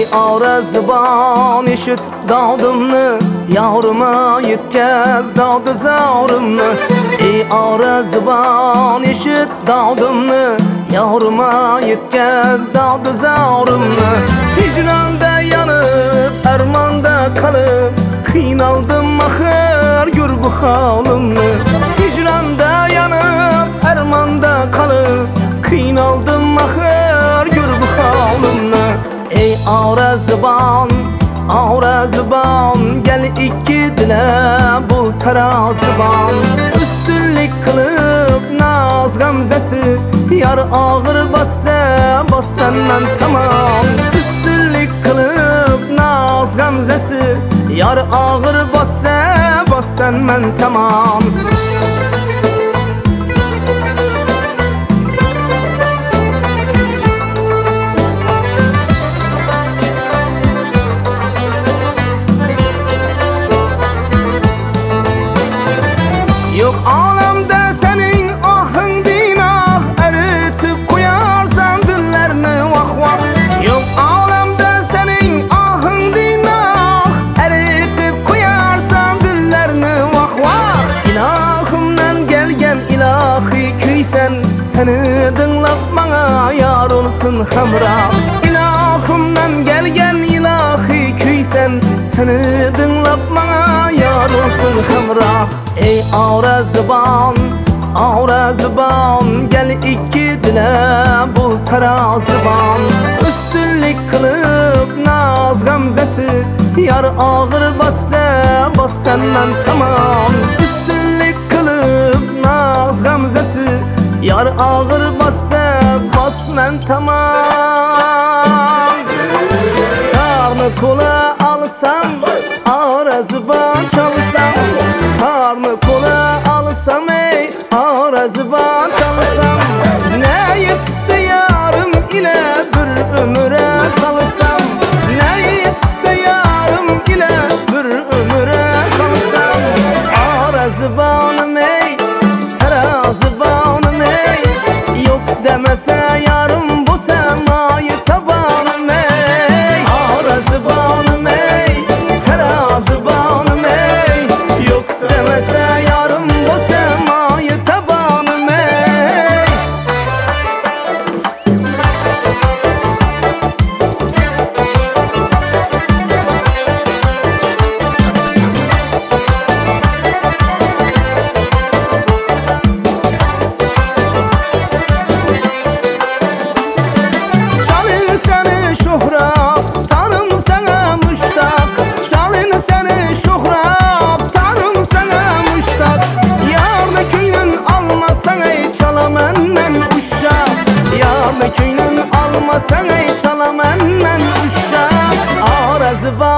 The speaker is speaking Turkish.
ara zıban işit dağdımını, yavruma yetkez dağdı zavrımını. Ey ara zıban işit dağdımını, yavruma yetkez dağdı zavrımını. Hicranda yanıp armanda kalıp kıynaldım ahır gör bu halımını. Hicranda yanıp armanda kalıp kıynaldım ahır gör bu halımını. Ey ara zıban gel iki dile bul tarazıban. Üstünlük kılıp naz gamzesi yar ağır bassa senden tamam. Üstünlük kılıp naz gamzesi yar ağır bassa senden tamam. Yok alemde senin ahın dinah, eritip koyarsan dillerini vah vah. Yok alemde senin ahın dinah, eritip koyarsan dillerini vah vah. İlahımdan gelgen ilahi küysen, seni dinlap bana yar olsun hamrah. İlahımdan gelgen ilahi küysen, seni dinlap bana yar olsun hamrah. Ey ara zıban gel iki dile bul tarazıban. Üstünlük kılıp naz gamzesi yar ağır bassa senden tamam. Üstünlük kılıp naz gamzesi yar ağır bassa men tamam. Tarnı kola alsam ara zıban çalsam, tarnı kola alsam ey ara zıban çalsam. Ne yetip de yarım ile bir ömüre kalsam, ne yetip de yarım ile bir ömüre kalsam. Ara zıbanım ey tarazıbanım ey, yok demese yarım bu semayı tabanım ey. Ara zıbanım ey tarazıbanım ey, yok demese yarım bu semayı tabanım ey. Şalin seni şuhrap tanım sana müştak, şalin seni şuhrap tanım sana müştak. Yarlı köyün almasan ey çalamen men uşak, yarlı köyün almasan ey çalamen men uşak. Ara zıban